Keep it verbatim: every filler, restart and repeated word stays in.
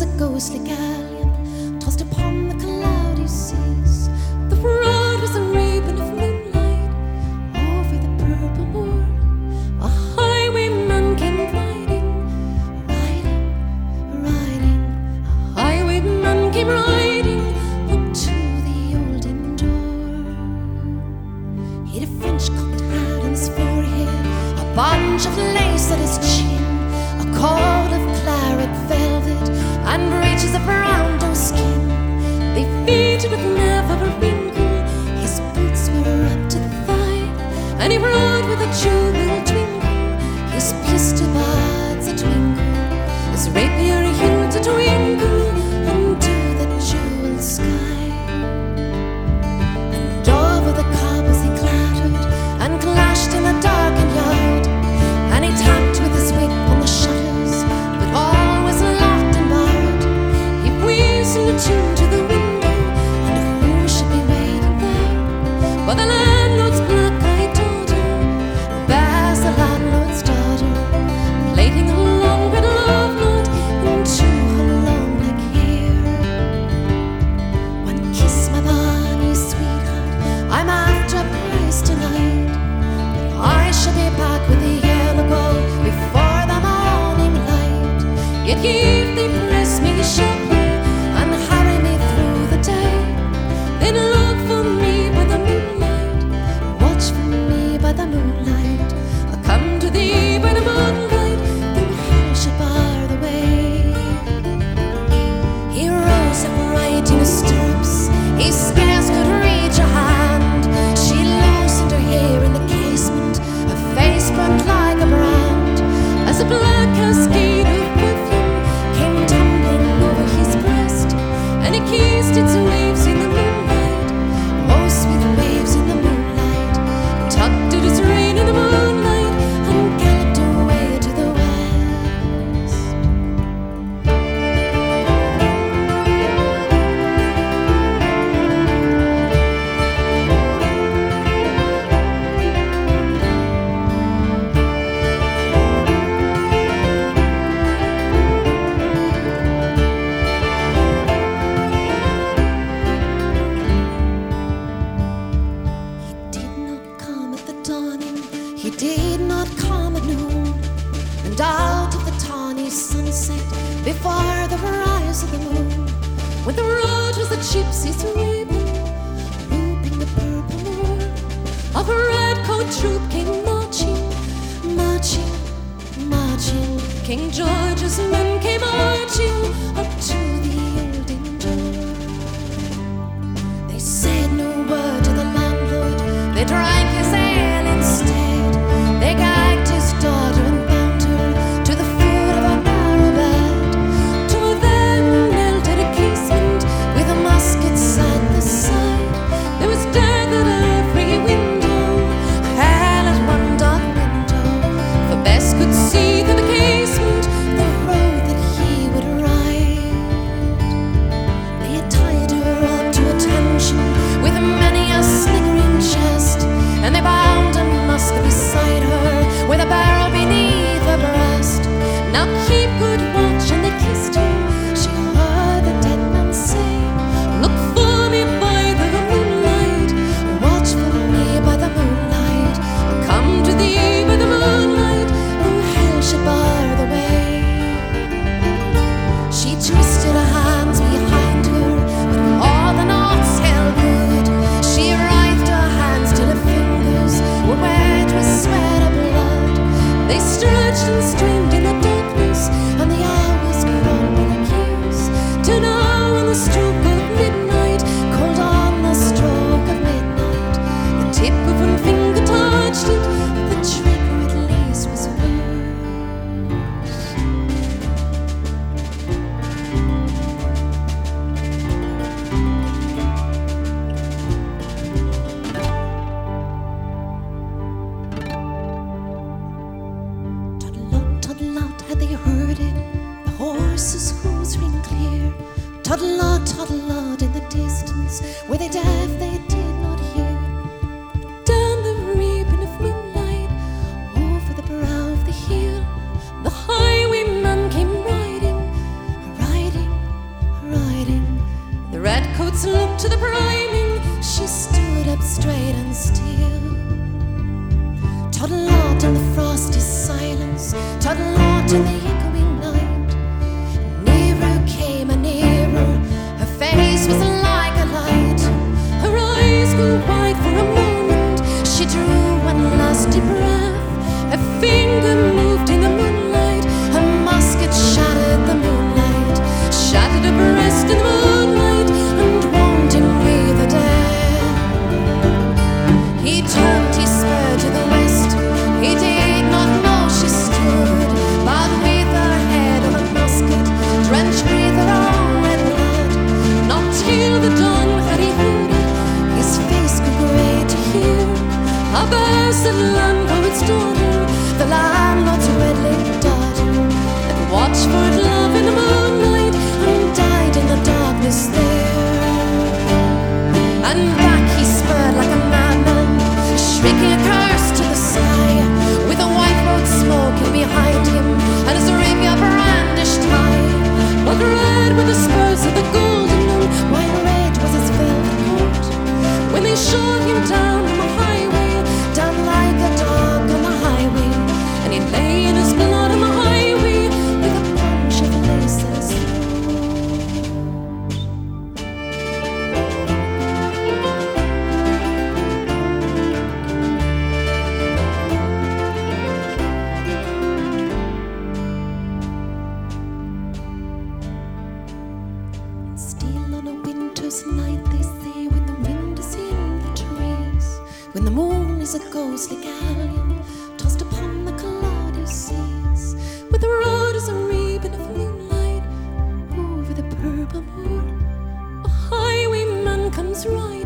a ghostly galleon tossed upon the cloudy seas. The road was a ribbon of moonlight over the purple moor. A highwayman came riding, riding, riding. A highwayman came riding up to the old inn door. He had a French cocked hat on his forehead, a bunch of lace at his chin, a coat of claret velvet, and breeches of brown doe skin. They fitted with never a wrinkle. His boots were up to the thigh, and he rode with a jewel twinkle. His pistol buds a twinkle, his rapier hilt a twinkle unto the jewel sky. And over the cobbles he clattered and clashed in the darkened yard, and he tapped with his whip on the shutters, but all was locked and barred. He whistled a tune to the window, and who should be waiting there but the landlord's black-eyed daughter, Bess, the landlord's daughter, plaiting a long red love knot into her long black hair. One kiss, my bonny sweetheart, I'm after a price tonight, but I shall be back with the yellow gold before the morning light. Yet if they press me sharply and hurry me through the day, then look for me by the moonlight, watch for me by the moonlight. I'll come to thee by the moonlight, though hell should bar the way. He rose upright in his stirrups, he scarce could reach her hand. She loosened her hair in the casement, her face burnt like a brand, as a black cascade of perfume came tumbling over his breast, and he kissed its waves in the moonlight, oh sweet waves in the moonlight, tugged at his rein in the moonlight, and galloped away to the west. He did not come at noon, and out of the tawny sunset, before the rise of the moon, when the road was a gypsy's ribbon, looping the purple moor, a red coat troop came marching, marching, marching. King George's men came marching up to the old inn door. They said no word to the landlord, they drank his ale instead. They gagged his daughter and bound her to the foot of a narrow bed. Two of them knelt at a casement with a musket side by side. There was death at every window, hell at one dark window, for Bess could see through the casement the road that he would ride. They had tied her up to a truncheon with many a sniggering chest, and they bound a musket beside her with a barrel beneath her breast. Now keep good watch, and they kissed her. She heard the dead man say, look for me by the moonlight, watch for me by the moonlight. I'll come to thee by the moonlight, though hell should bar the way. She twisted her hands behind her, but all the knots held good. She writhed her hands till her fingers were wet with sweat of blood. They stretched and streamed in the darkness, and the hours crawled like years, till now on the stroke of midnight, cold on the stroke of midnight, the tip of one finger touched it, the trigger at least was hers. Toddle out, had they heard it, the horses' hooves ring clear. Toddle out, toddle out in the distance, were they deaf they did not hear. Down the ribbon of moonlight, over the brow of the hill, the highwayman came riding, riding, straight and still. Toddle out in the frosty silence, toddle out in the echoing night. Nearer came and nearer, her face was like a light. Her eyes grew wide for a moment, she drew one last deep breath. Her finger moved in the moonlight, her musket shattered the moonlight, shattered her breast in the moonlight, and warmed him with a death. He turned, he spurred to the west, he did not know she stood, but with her head on a musket, drenched with her own red blood. Not till the dawn had he heard it, his face grew grey to hear. A bastard landlord's daughter, the landlord's red-lipped daughter, that watched for love in the moonlight and died in the darkness there. And back he spurred like a madman, shrieking a curse to the sky, with a white road smoking behind him and his rapier brandished high. But red were the spurs of the golden moon, while red was his velvet coat. When they shot him down on the highway, down like a dog on the highway, and he lay in his blood on the highway with a bunch of lace in his throat. Still on a winter's night, they say, when the wind is in the trees, when the moon is a ghostly galleon tossed upon the cloudy seas, with the road as a ribbon of moonlight over the purple moor, a highwayman comes riding.